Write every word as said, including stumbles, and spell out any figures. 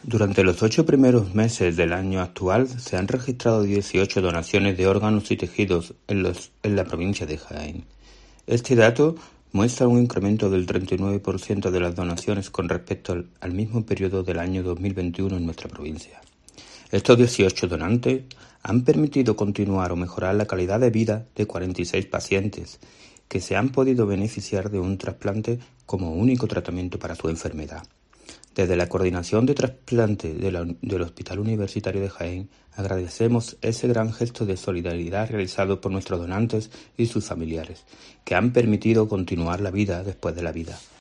Durante los ocho primeros meses del año actual se han registrado dieciocho donaciones de órganos y tejidos en, los, en la provincia de Jaén. Este dato muestra un incremento del treinta y nueve por ciento de las donaciones con respecto al, al mismo periodo del año dos mil veintiuno en nuestra provincia. Estos dieciocho donantes han permitido continuar o mejorar la calidad de vida de cuarenta y seis pacientes que se han podido beneficiar de un trasplante como único tratamiento para su enfermedad. Desde la Coordinación de Trasplante de la, del Hospital Universitario de Jaén agradecemos ese gran gesto de solidaridad realizado por nuestros donantes y sus familiares, que han permitido continuar la vida después de la vida.